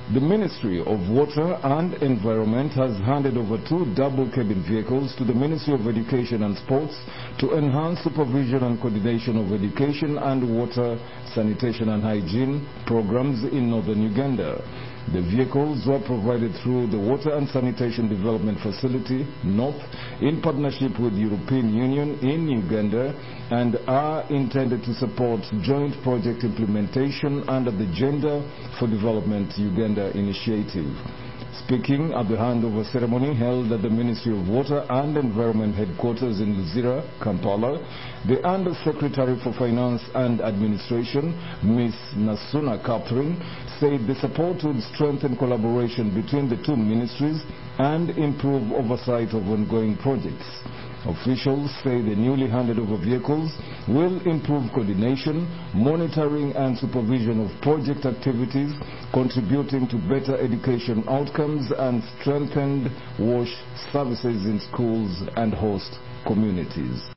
The Ministry of Water and Environment has handed over 2 double-cabin vehicles to the Ministry of Education and Sports to enhance supervision and coordination of education and water, sanitation and hygiene programs in northern Uganda. The vehicles were provided through the Water and Sanitation Development Facility, NORTH, in partnership with the European Union in Uganda, and are intended to support joint project implementation under the Gender for Development Uganda initiative. Speaking at the handover ceremony held at the Ministry of Water and Environment headquarters in Luzira, Kampala, the Under-Secretary for Finance and Administration, Ms. Nasuna Catherine, said the support would strengthen collaboration between the 2 ministries and improve oversight of ongoing projects. Officials say the newly handed over vehicles will improve coordination, monitoring and supervision of project activities, contributing to better education outcomes and strengthened WASH services in schools and host communities.